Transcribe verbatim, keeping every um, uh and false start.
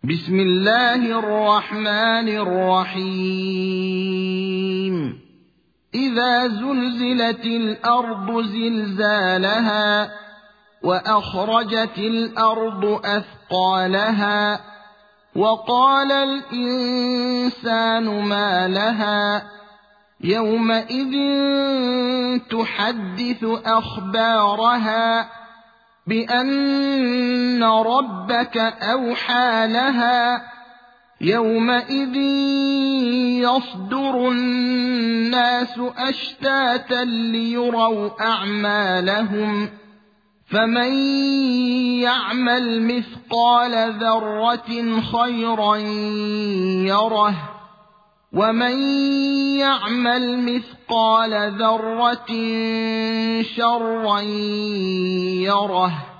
بسم الله الرحمن الرحيم إذا زلزلت الأرض زلزالها وأخرجت الأرض أثقالها وقال الإنسان ما لها يومئذ تحدث أخبارها بأن ربك أوحى لها يومئذ يصدر الناس أشتاتا ليروا أعمالهم فمن يعمل مثقال ذرة خيرا يره ومن يعمل مثقال ذرة شرا يره